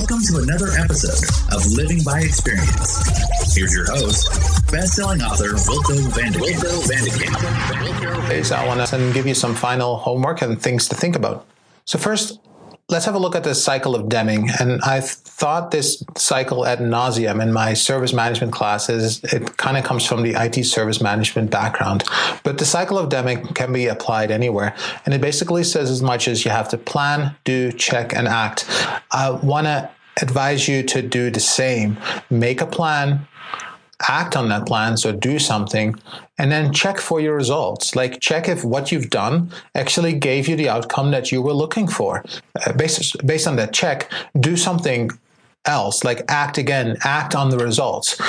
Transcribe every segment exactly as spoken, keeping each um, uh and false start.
Welcome to another episode of Living by Experience. Here's your host, best-selling author Wilco Vandekamp. Wilco Vandekamp. Okay, so I want to give you some final homework and things to think about. So first, let's have a look at the cycle of Deming. And I've thought this cycle ad nauseum in my service management classes. It kind of comes from the I T service management background. But the cycle of Deming can be applied anywhere. And it basically says as much as you have to plan, do, check, and act. I want to advise you to do the same. Make a plan, act on that plan, so do something, and then check for your results. Like check if what you've done actually gave you the outcome that you were looking for. Uh, based, based on that check, do something else, like act again, act on the results.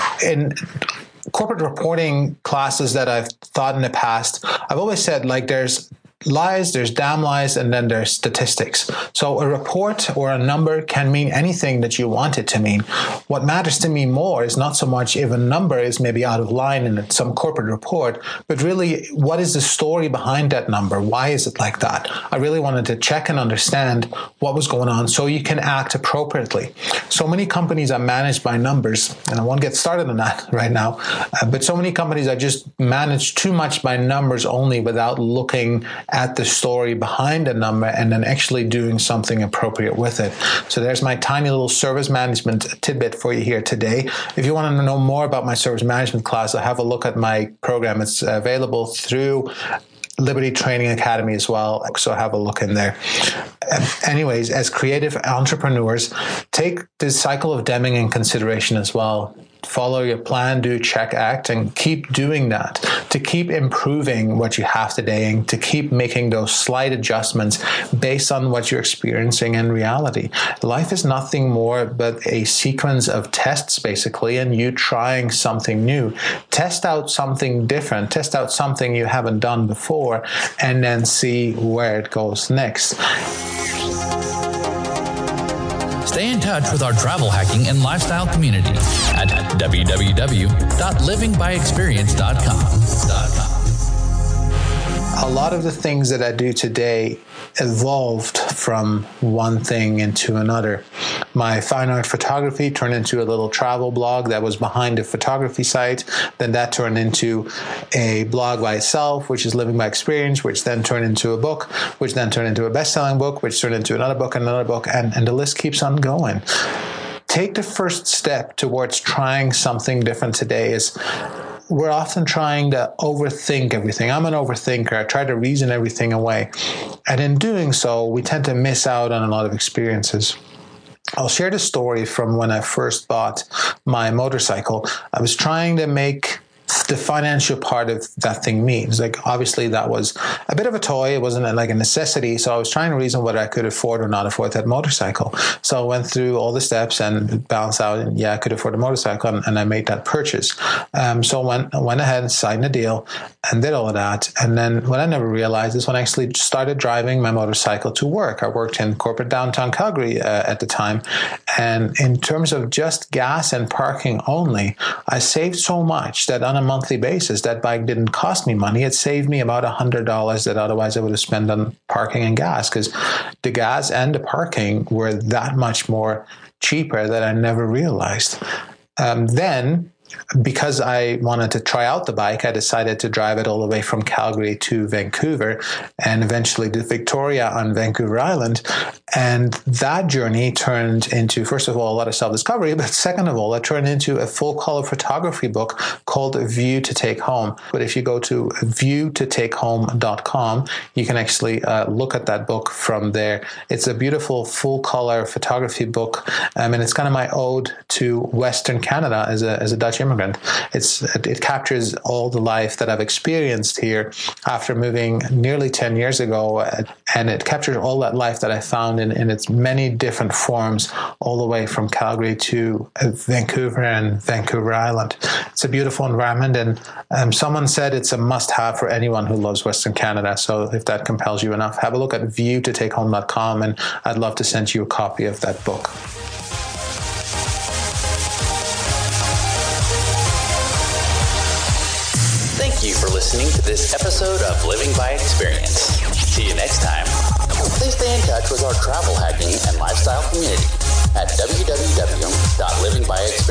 In corporate reporting classes that I've taught in the past, I've always said like there's lies, there's damn lies, and then there's statistics. So a report or a number can mean anything that you want it to mean. What matters to me more is not so much if a number is maybe out of line in some corporate report, but really what is the story behind that number? Why is it like that? I really wanted to check and understand what was going on so you can act appropriately. So many companies are managed by numbers, and I won't get started on that right now, uh, but so many companies are just managed too much by numbers only without looking at the story behind a number and then actually doing something appropriate with it. So there's my tiny little service management tidbit for you here today. If you want to know more about my service management class, have a look at my program. It's available through Liberty Training Academy as well, so have a look in there. Anyways, as creative entrepreneurs, take the cycle of Deming in consideration as well. Follow your plan, do, check, act, and keep doing that to keep improving what you have today and to keep making those slight adjustments based on what you're experiencing in reality. Life is nothing more but a sequence of tests, basically, and you trying something new. Test out something different, test out something you haven't done before, and then see where it goes next. Stay in touch with our travel hacking and lifestyle community at w w w dot living by experience dot com. A lot of the things that I do today evolved from one thing into another. My fine art photography turned into a little travel blog that was behind a photography site. Then that turned into a blog by itself, which is Living by Experience, which then turned into a book, which then turned into a best-selling book, which turned into another book and another book, and, and the list keeps on going. Take the first step towards trying something different today. Is we're often trying to overthink everything. I'm an overthinker. I try to reason everything away. And in doing so, we tend to miss out on a lot of experiences. I'll share the story from when I first bought my motorcycle. I was trying to make the financial part of that thing means. Like, obviously that was a bit of a toy. It wasn't like a necessity. So I was trying to reason whether I could afford or not afford that motorcycle. So I went through all the steps and balanced out, and yeah, I could afford a motorcycle, and, and I made that purchase. Um, so I went, I went ahead and signed the deal and did all of that. And then what I never realized is when I actually started driving my motorcycle to work. I worked in corporate downtown Calgary uh, at the time. And in terms of just gas and parking only, I saved so much that on a monthly basis, that bike didn't cost me money. It saved me about one hundred dollars that otherwise I would have spent on parking and gas, because the gas and the parking were that much more cheaper that I never realized. Um, then, because I wanted to try out the bike, I decided to drive it all the way from Calgary to Vancouver and eventually to Victoria on Vancouver Island. And that journey turned into, first of all, a lot of self-discovery, but second of all, it turned into a full-color photography book called View to Take Home. But if you go to view to take home dot com, you can actually uh, look at that book from there. It's a beautiful full-color photography book, um, and it's kind of my ode to Western Canada as a, as a Dutch immigrant. It's it captures all the life that I've experienced here after moving nearly ten years ago, and it captures all that life that I found in, in its many different forms, all the way from Calgary to Vancouver and Vancouver Island. It's a beautiful environment, and um, someone said it's a must-have for anyone who loves Western Canada. So if that compels you enough, have a look at view to take home dot com, and I'd love to send you a copy of that book. Thank you for listening to this episode of Living by Experience. See you next time. Please stay in touch with our travel hacking and lifestyle community at w w w dot living by experience